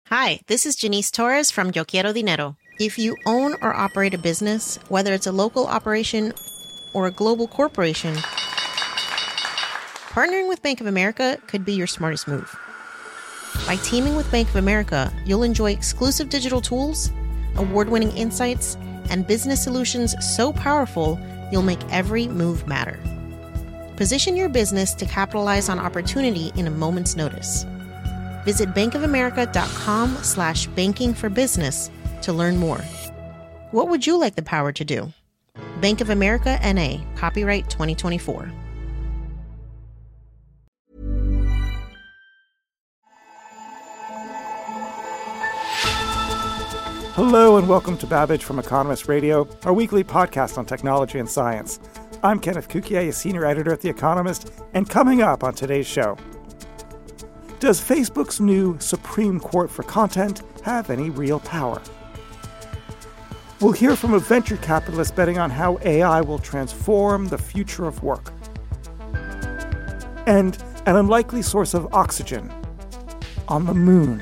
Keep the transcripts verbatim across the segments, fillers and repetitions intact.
Hi, this is Janice Torres from Yo Quiero Dinero. If you own or operate a business, whether it's a local operation or a global corporation, partnering with Bank of America could be your smartest move. By teaming with Bank of America, you'll enjoy exclusive digital tools, award-winning insights, and business solutions so powerful, you'll make every move matter. Position your business to capitalize on opportunity in a moment's notice. Visit bankofamerica.com slash banking for business to learn more. What would you like the power to do? Bank of America N A, copyright twenty twenty-four. Hello and welcome to Babbage from Economist Radio, our weekly podcast on technology and science. I'm Kenneth Cukier, a senior editor at The Economist, and coming up on today's show, does Facebook's new Supreme Court for content have any real power? We'll hear from a venture capitalist betting on how A I will transform the future of work. And an unlikely source of oxygen on the moon.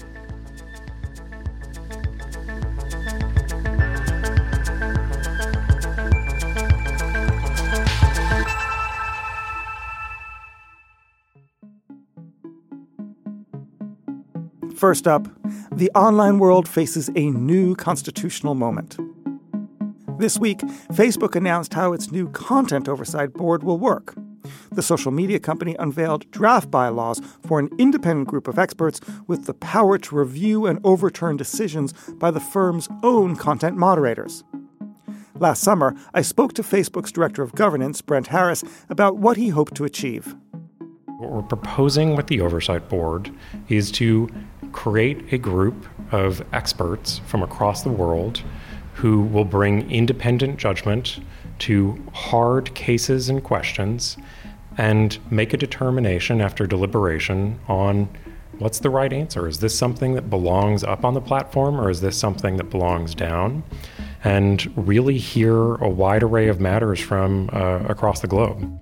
First up, the online world faces a new constitutional moment. This week, Facebook announced how its new Content Oversight Board will work. The social media company unveiled draft bylaws for an independent group of experts with the power to review and overturn decisions by the firm's own content moderators. Last summer, I spoke to Facebook's director of governance, Brent Harris, about what he hoped to achieve. What we're proposing with the Oversight Board is to create a group of experts from across the world who will bring independent judgment to hard cases and questions and make a determination after deliberation on what's the right answer. Is this something that belongs up on the platform, or is this something that belongs down? And really hear a wide array of matters from uh, across the globe.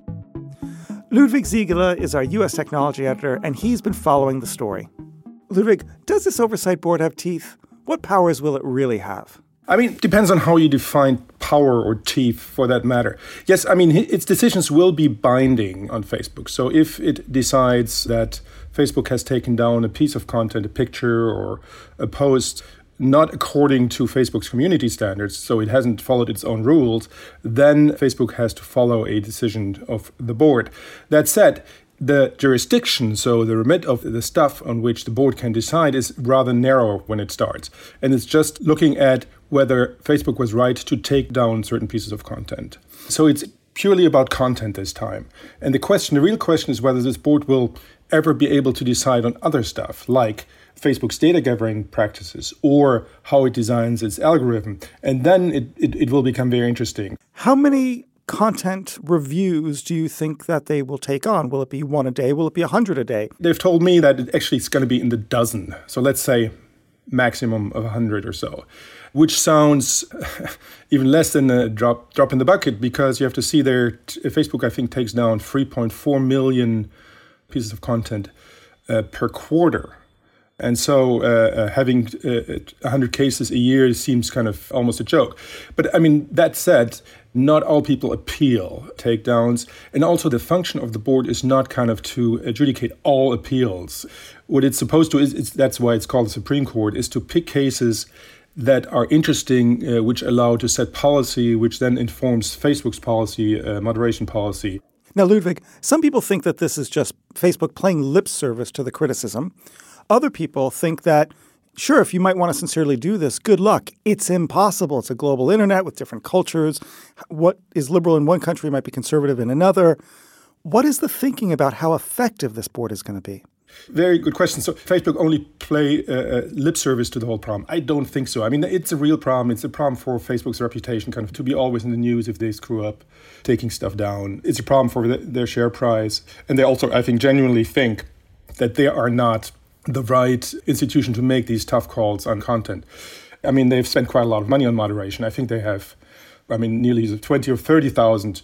Ludwig Siegele is our U S technology editor, and he's been following the story. Ludwig, does this oversight board have teeth? What powers will it really have? I mean, it depends on how you define power or teeth for that matter. Yes, I mean, its decisions will be binding on Facebook. So if it decides that Facebook has taken down a piece of content, a picture or a post, not according to Facebook's community standards, so it hasn't followed its own rules, then Facebook has to follow a decision of the board. That said, the jurisdiction, so the remit of the stuff on which the board can decide, is rather narrow when it starts. And it's just looking at whether Facebook was right to take down certain pieces of content. So it's purely about content this time. And the question, the real question is whether this board will ever be able to decide on other stuff, like Facebook's data gathering practices or how it designs its algorithm. And then it, it, it will become very interesting. How many content reviews do you think that they will take on? Will it be one a day? Will it be a hundred a day? They've told me that it actually it's going to be in the dozen. So let's say maximum of a hundred or so, which sounds even less than a drop drop in the bucket, because you have to see there, Facebook, I think, takes down three point four million pieces of content uh, per quarter. And so uh, uh, having uh, one hundred cases a year seems kind of almost a joke. But I mean, that said, not all people appeal takedowns. And also the function of the board is not kind of to adjudicate all appeals. What it's supposed to is, it's, that's why it's called the Supreme Court, is to pick cases that are interesting, uh, which allow to set policy, which then informs Facebook's policy, uh, moderation policy. Now, Ludwig, some people think that this is just Facebook playing lip service to the criticism. Other people think that, sure, if you might want to sincerely do this, good luck. It's impossible. It's a global internet with different cultures. What is liberal in one country might be conservative in another. What is the thinking about how effective this board is going to be? Very good question. So Facebook only play uh, lip service to the whole problem? I don't think so. I mean, it's a real problem. It's a problem for Facebook's reputation, kind of to be always in the news if they screw up taking stuff down. It's a problem for the, their share price. And they also, I think, genuinely think that they are not the right institution to make these tough calls on content. I mean, they've spent quite a lot of money on moderation. I think they have, I mean, nearly twenty or thirty thousand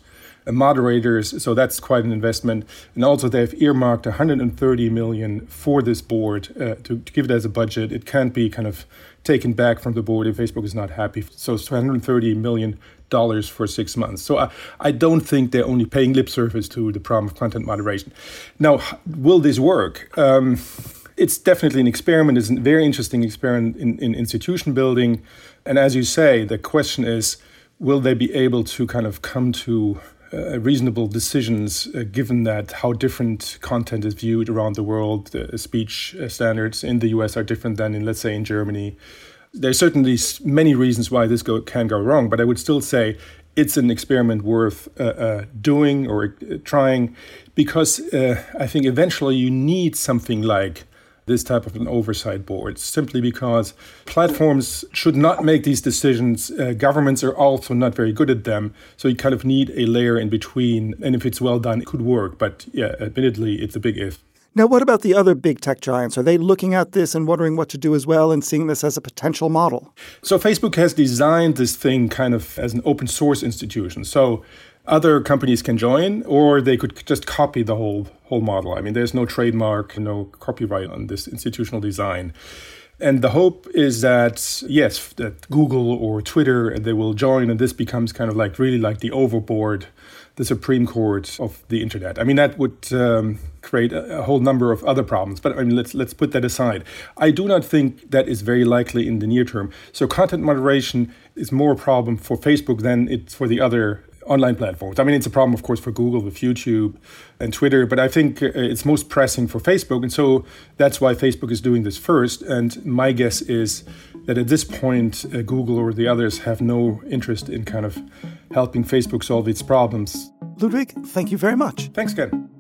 moderators. So that's quite an investment. And also they've earmarked one hundred thirty million dollars for this board uh, to, to give it as a budget. It can't be kind of taken back from the board if Facebook is not happy. So it's one hundred thirty million dollars for six months. So I, I don't think they're only paying lip service to the problem of content moderation. Now, will this work? Um, it's definitely an experiment. It's a very interesting experiment in, in institution building. And as you say, the question is, will they be able to kind of come to uh, reasonable decisions uh, given that how different content is viewed around the world? The speech standards in the U S are different than in, let's say, in Germany. There's certainly many reasons why this go, can go wrong, but I would still say it's an experiment worth uh, uh, doing or uh, trying, because uh, I think eventually you need something like this type of an oversight board, simply because platforms should not make these decisions. Uh, governments are also not very good at them. So you kind of need a layer in between. And if it's well done, it could work. But yeah, admittedly, it's a big if. Now, what about the other big tech giants? Are they looking at this and wondering what to do as well and seeing this as a potential model? So Facebook has designed this thing kind of as an open source institution. So other companies can join, or they could just copy the whole whole model. I mean, there's no trademark, no copyright on this institutional design. And the hope is that, yes, that Google or Twitter, they will join, and this becomes kind of like really like the overboard, the Supreme Court of the internet. I mean, that would um, create a, a whole number of other problems. But I mean, let's let's put that aside. I do not think that is very likely in the near term. So content moderation is more a problem for Facebook than it's for the other online platforms. I mean, it's a problem, of course, for Google with YouTube and Twitter, but I think uh, it's most pressing for Facebook. And so that's why Facebook is doing this first. And my guess is that at this point, uh, Google or the others have no interest in kind of helping Facebook solve its problems. Ludwig, thank you very much. Thanks, Ken.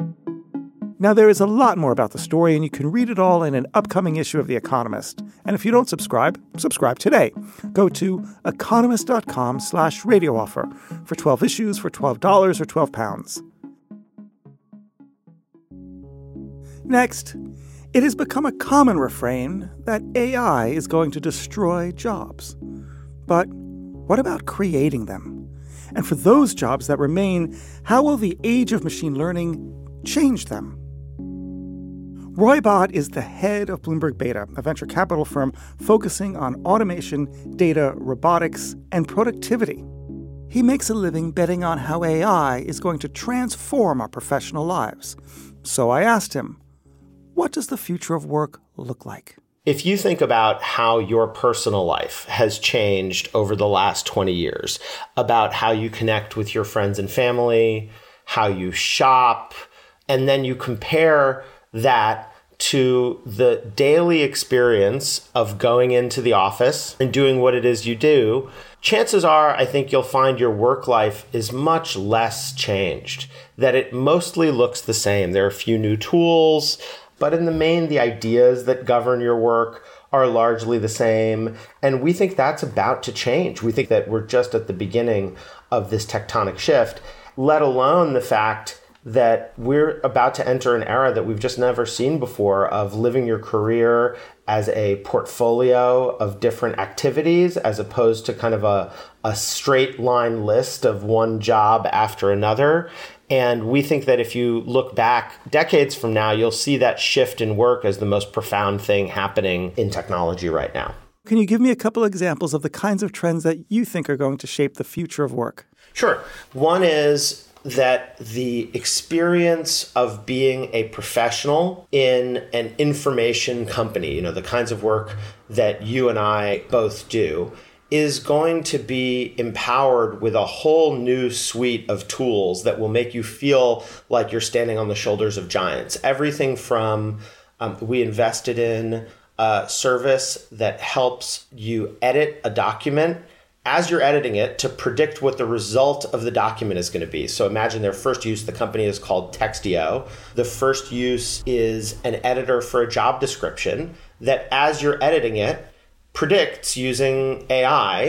Now, there is a lot more about the story, and you can read it all in an upcoming issue of The Economist. And if you don't subscribe, subscribe today. Go to economist.com slash radio offer for twelve issues for twelve dollars or twelve pounds. Next, it has become a common refrain that A I is going to destroy jobs. But what about creating them? And for those jobs that remain, how will the age of machine learning change them? Roy Bott is the head of Bloomberg Beta, a venture capital firm focusing on automation, data, robotics, and productivity. He makes a living betting on how A I is going to transform our professional lives. So I asked him, what does the future of work look like? If you think about how your personal life has changed over the last twenty years, about how you connect with your friends and family, how you shop, and then you compare that to the daily experience of going into the office and doing what it is you do, chances are I think you'll find your work life is much less changed, that it mostly looks the same. There are a few new tools, but in the main, the ideas that govern your work are largely the same. And we think that's about to change. We think that we're just at the beginning of this tectonic shift, let alone the fact that we're about to enter an era that we've just never seen before of living your career as a portfolio of different activities as opposed to kind of a, a straight line list of one job after another. And we think that if you look back decades from now, you'll see that shift in work as the most profound thing happening in technology right now. Can you give me a couple examples of the kinds of trends that you think are going to shape the future of work? Sure. One is that the experience of being a professional in an information company, you know, the kinds of work that you and I both do, is going to be empowered with a whole new suite of tools that will make you feel like you're standing on the shoulders of giants. Everything from, um, we invested in a service that helps you edit a document as you're editing it to predict what the result of the document is going to be. So imagine their first use, the company is called Textio. The first use is an editor for a job description that as you're editing it, predicts using A I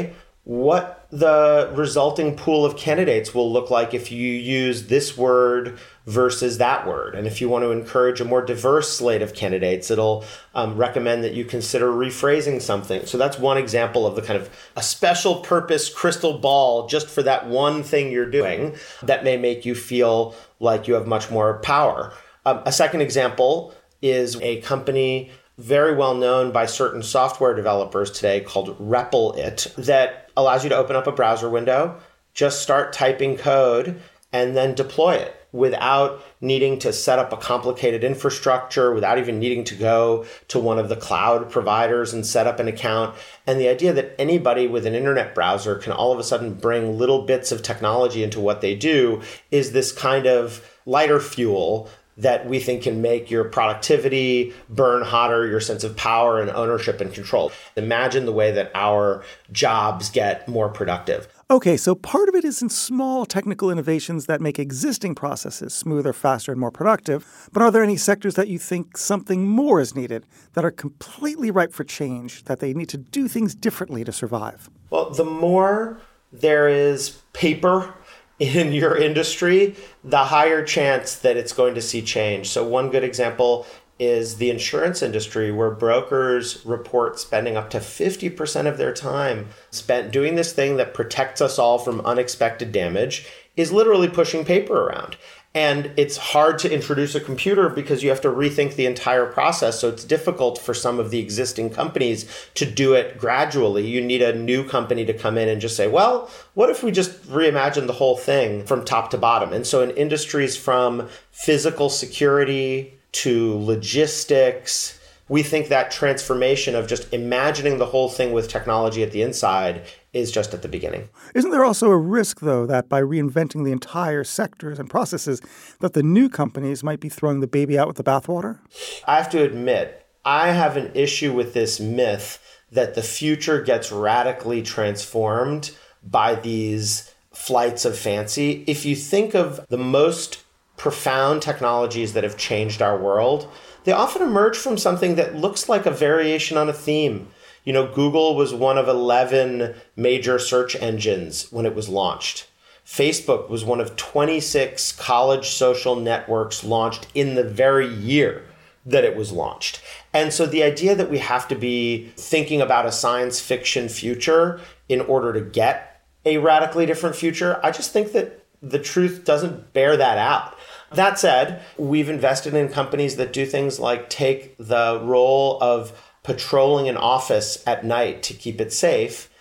what the resulting pool of candidates will look like if you use this word versus that word. And if you want to encourage a more diverse slate of candidates, it'll um, recommend that you consider rephrasing something. So that's one example of the kind of a special purpose crystal ball just for that one thing you're doing that may make you feel like you have much more power. Um, a second example is a company very well known by certain software developers today called RepleIt that allows you to open up a browser window, just start typing code, and then deploy it without needing to set up a complicated infrastructure, without even needing to go to one of the cloud providers and set up an account. And the idea that anybody with an internet browser can all of a sudden bring little bits of technology into what they do is this kind of lighter fuel that we think can make your productivity burn hotter, your sense of power and ownership and control. Imagine the way that our jobs get more productive. Okay, so part of it is in small technical innovations that make existing processes smoother, faster, and more productive. But are there any sectors that you think something more is needed, that are completely ripe for change, that they need to do things differently to survive? Well, the more there is paper in your industry, the higher chance that it's going to see change. So one good example is the insurance industry, where brokers report spending up to fifty percent of their time spent doing this thing that protects us all from unexpected damage, is literally pushing paper around. And it's hard to introduce a computer because you have to rethink the entire process. So it's difficult for some of the existing companies to do it gradually. You need a new company to come in and just say, well, what if we just reimagine the whole thing from top to bottom? And so in industries from physical security to logistics, we think that transformation of just imagining the whole thing with technology at the inside is just at the beginning. Isn't there also a risk, though, that by reinventing the entire sectors and processes, that the new companies might be throwing the baby out with the bathwater? I have to admit, I have an issue with this myth that the future gets radically transformed by these flights of fancy. If you think of the most profound technologies that have changed our world, they often emerge from something that looks like a variation on a theme. You know, Google was one of eleven major search engines when it was launched. Facebook was one of twenty-six college social networks launched in the very year that it was launched. And so the idea that we have to be thinking about a science fiction future in order to get a radically different future, I just think that the truth doesn't bear that out. That said, we've invested in companies that do things like take the role of patrolling an office at night to keep it safe,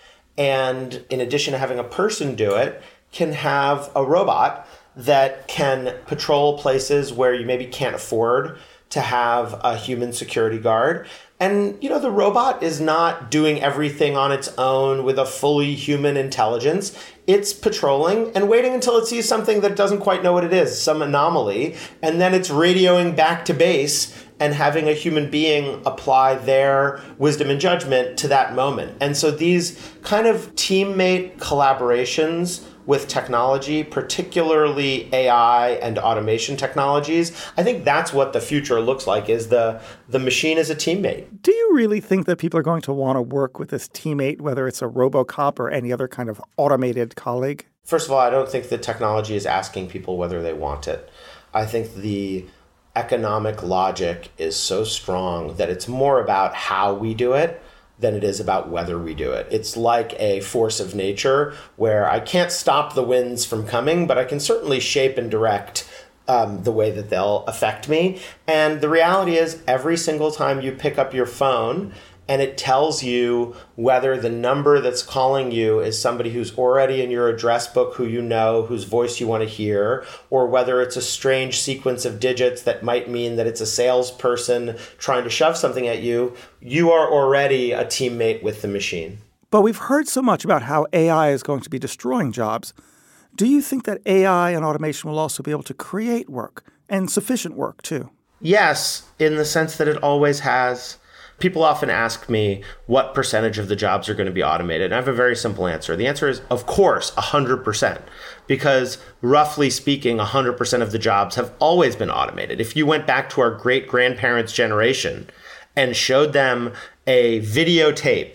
and in addition to having a person do it, can have a robot that can patrol places where you maybe can't afford to have a human security guard. And, you know, the robot is not doing everything on its own with a fully human intelligence. It's patrolling and waiting until it sees something that doesn't quite know what it is, some anomaly, and then it's radioing back to base and having a human being apply their wisdom and judgment to that moment. And so these kind of teammate collaborations with technology, particularly A I and automation technologies, I think that's what the future looks like, is the, the machine as a teammate. Do you really think that people are going to want to work with this teammate, whether it's a RoboCop or any other kind of automated colleague? First of all, I don't think that technology is asking people whether they want it. I think the economic logic is so strong that it's more about how we do it than it is about whether we do it. It's like a force of nature where I can't stop the winds from coming, but I can certainly shape and direct um, the way that they'll affect me. And the reality is, every single time you pick up your phone and it tells you whether the number that's calling you is somebody who's already in your address book, who you know, whose voice you want to hear, or whether it's a strange sequence of digits that might mean that it's a salesperson trying to shove something at you, you are already a teammate with the machine. But we've heard so much about how A I is going to be destroying jobs. Do you think that A I and automation will also be able to create work, and sufficient work, too? Yes, in the sense that it always has. People often ask me what percentage of the jobs are going to be automated. And I have a very simple answer. The answer is, of course, one hundred percent. Because roughly speaking, one hundred percent of the jobs have always been automated. If you went back to our great-grandparents' generation and showed them a videotape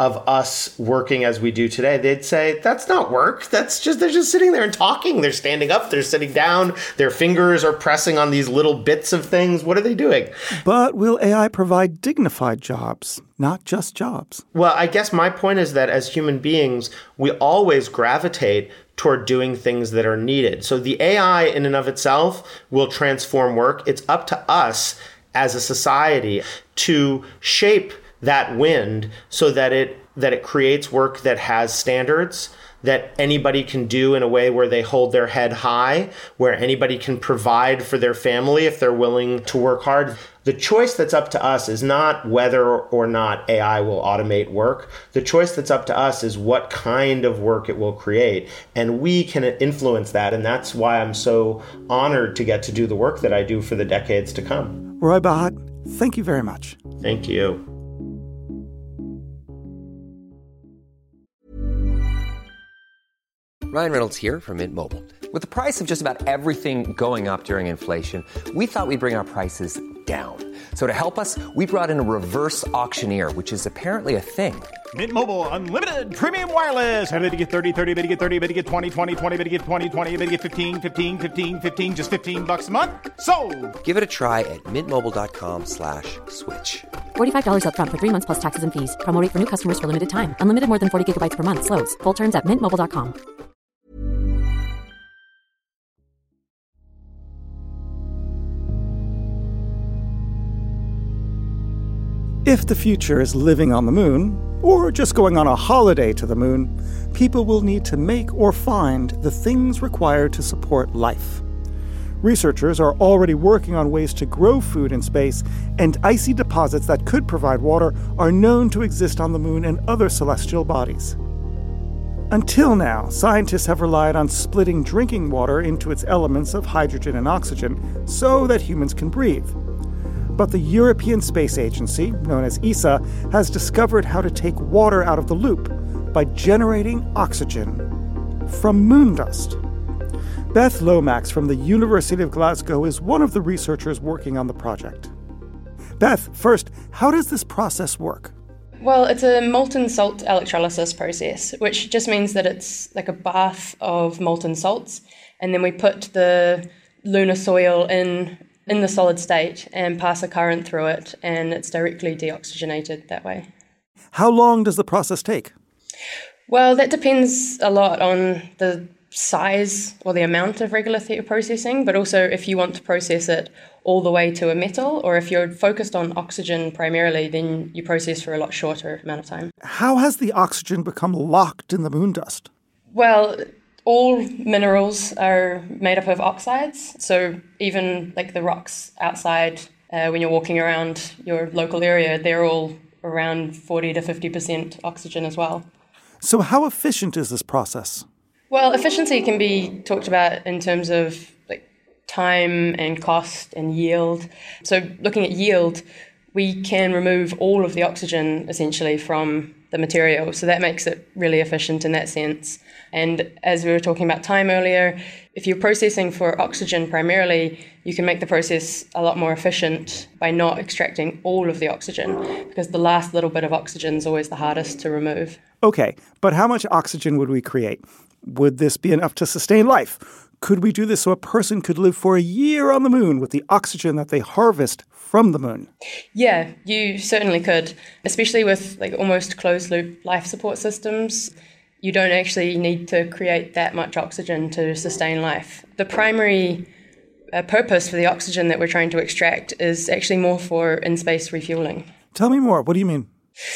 of us working as we do today, they'd say, that's not work. That's just, they're just sitting there and talking. They're standing up, they're sitting down, their fingers are pressing on these little bits of things. What are they doing? But will A I provide dignified jobs, not just jobs? Well, I guess my point is that as human beings, we always gravitate toward doing things that are needed. So the A I in and of itself will transform work. It's up to us as a society to shape that wind so that it that it creates work that has standards, that anybody can do in a way where they hold their head high, where anybody can provide for their family if they're willing to work hard. The choice that's up to us is not whether or not A I will automate work. The choice that's up to us is what kind of work it will create. And we can influence that. And that's why I'm so honored to get to do the work that I do for the decades to come. Roy Bhatt, thank you very much. Thank you. Ryan Reynolds here from Mint Mobile. With the price of just about everything going up during inflation, we thought we'd bring our prices down. So to help us, we brought in a reverse auctioneer, which is apparently a thing. Mint Mobile Unlimited Premium Wireless. How to get thirty, thirty, how to get thirty, how to get twenty, twenty, twenty, how to get twenty, twenty, how to get fifteen, fifteen, fifteen, fifteen, just fifteen bucks a month? Sold! Give it a try at mintmobile.com slash switch. forty-five dollars up front for three months plus taxes and fees. Promo rate for new customers for limited time. Unlimited more than forty gigabytes per month. Slows full terms at mint mobile dot com. If the future is living on the moon, or just going on a holiday to the moon, people will need to make or find the things required to support life. Researchers are already working on ways to grow food in space, and icy deposits that could provide water are known to exist on the moon and other celestial bodies. Until now, scientists have relied on splitting drinking water into its elements of hydrogen and oxygen so that humans can breathe. But the European Space Agency, known as E S A, has discovered how to take water out of the loop by generating oxygen from moon dust. Beth Lomax from the University of Glasgow is one of the researchers working on the project. Beth, first, how does this process work? Well, it's a molten salt electrolysis process, which just means that it's like a bath of molten salts, and then we put the lunar soil in in the solid state and pass a current through it, and it's directly deoxygenated that way. How long does the process take? Well, that depends a lot on the size or the amount of regolith that you're processing, but also if you want to process it all the way to a metal, or if you're focused on oxygen primarily, then you process for a lot shorter amount of time. How has the oxygen become locked in the moon dust? Well, all minerals are made up of oxides, so even like the rocks outside, uh, when you're walking around your local area, they're all around forty to fifty percent oxygen as well. So how efficient is this process? Well, efficiency can be talked about in terms of like time and cost and yield. So looking at yield, we can remove all of the oxygen essentially from the material, so that makes it really efficient in that sense. And as we were talking about time earlier, if you're processing for oxygen primarily, you can make the process a lot more efficient by not extracting all of the oxygen, because the last little bit of oxygen is always the hardest to remove. Okay, but how much oxygen would we create? Would this be enough to sustain life? Could we do this so a person could live for a year on the moon with the oxygen that they harvest from the moon? Yeah, you certainly could, especially with like almost closed-loop life support systems. You don't actually need to create that much oxygen to sustain life. The primary uh, purpose for the oxygen that we're trying to extract is actually more for in-space refueling. Tell me more. What do you mean?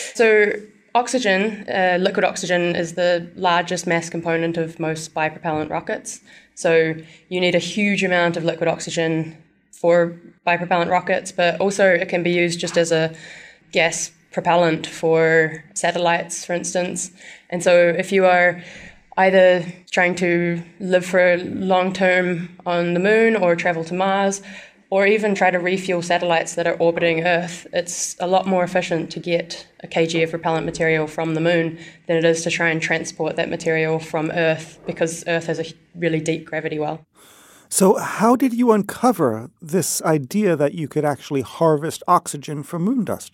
So oxygen, uh, liquid oxygen, is the largest mass component of most bipropellant rockets. So you need a huge amount of liquid oxygen for bipropellant rockets, but also it can be used just as a gas propellant for satellites, for instance. And so if you are either trying to live for long term on the moon or travel to Mars, or even try to refuel satellites that are orbiting Earth, it's a lot more efficient to get a kg of propellant material from the moon than it is to try and transport that material from Earth, because Earth has a really deep gravity well. So how did you uncover this idea that you could actually harvest oxygen from moon dust?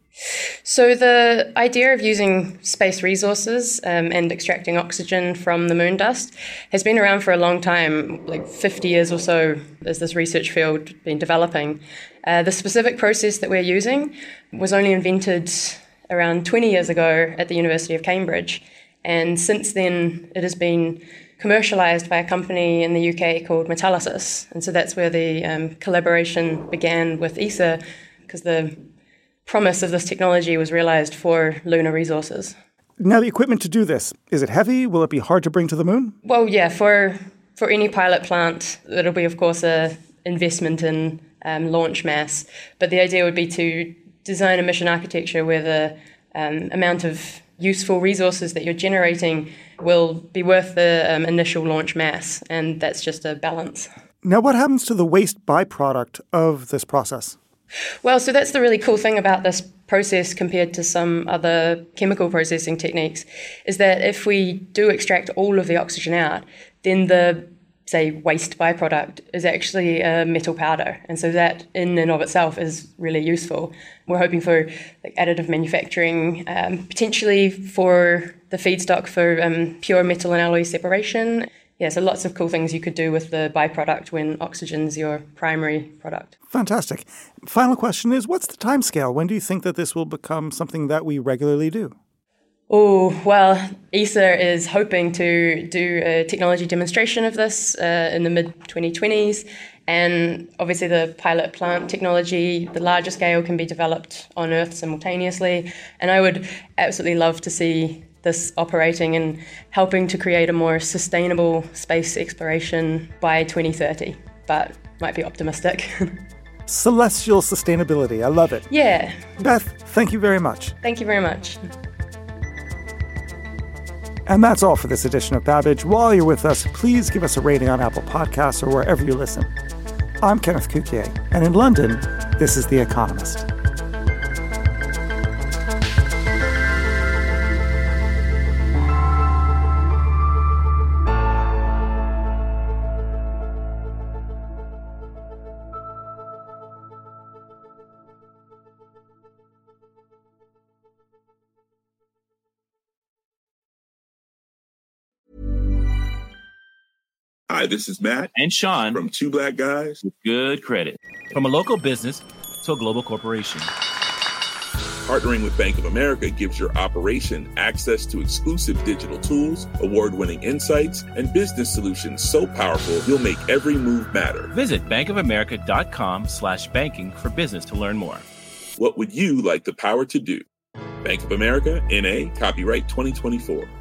So the idea of using space resources um, and extracting oxygen from the moon dust has been around for a long time, like fifty years or so as this research field been developing. Uh, the specific process that we're using was only invented around twenty years ago at the University of Cambridge. And since then, it has been commercialized by a company in the U K called Metalysis. And so that's where the um, collaboration began with E S A, because the promise of this technology was realized for lunar resources. Now, the equipment to do this, is it heavy? Will it be hard to bring to the moon? Well, yeah, for for any pilot plant, it'll be, of course, a investment in um, launch mass. But the idea would be to design a mission architecture where the um, amount of useful resources that you're generating will be worth the um, initial launch mass, and that's just a balance. Now, what happens to the waste byproduct of this process? Well, so that's the really cool thing about this process compared to some other chemical processing techniques, is that if we do extract all of the oxygen out, then the, say, waste byproduct is actually a metal powder. And so that in and of itself is really useful. We're hoping for like, additive manufacturing, um, potentially for the feedstock for um, pure metal and alloy separation. Yeah, so lots of cool things you could do with the byproduct when oxygen's your primary product. Fantastic. Final question is, what's the timescale? When do you think that this will become something that we regularly do? Oh, well, E S A is hoping to do a technology demonstration of this uh, in the mid twenty twenties. And obviously the pilot plant technology, the larger scale, can be developed on Earth simultaneously. And I would absolutely love to see this operating and helping to create a more sustainable space exploration by twenty thirty, but might be optimistic. Celestial sustainability. I love it. Yeah. Beth, thank you very much. Thank you very much. And that's all for this edition of Babbage. While you're with us, please give us a rating on Apple Podcasts or wherever you listen. I'm Kenneth Cukier, and in London, this is The Economist. Hi, this is Matt and Sean from Two Black Guys with Good Credit. From a local business to a global corporation, partnering with Bank of America gives your operation access to exclusive digital tools, award-winning insights, and business solutions so powerful you'll make every move matter. Visit bankofamerica.com slash banking for business to learn more. What would you like the power to do? Bank of America, N A, copyright twenty twenty-four.